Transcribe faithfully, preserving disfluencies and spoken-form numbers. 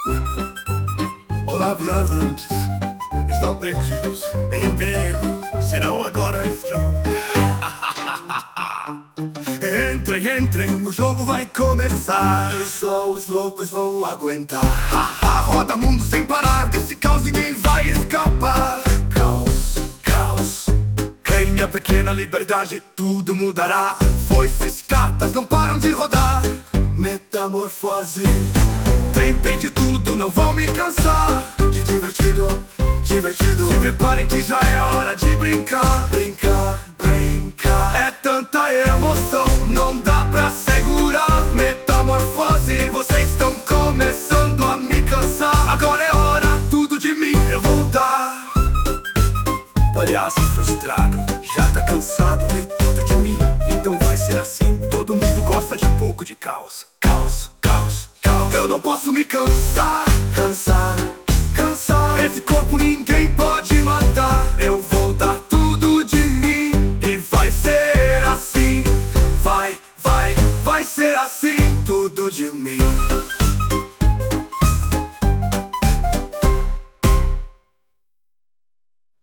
Olá, viajantes. Estão perdidos em um perigo, serão agora estão. Entrem, entrem, o jogo vai começar. Só os loucos vão aguentar. Roda mundo sem parar, desse caos ninguém vai escapar. Caos, caos. Em minha pequena liberdade tudo mudará. Foices, cartas não param de rodar. Metamorfose. Tem de tudo, não vão me cansar. De divertido, divertido. Se preparem que já é hora de brincar. Brincar.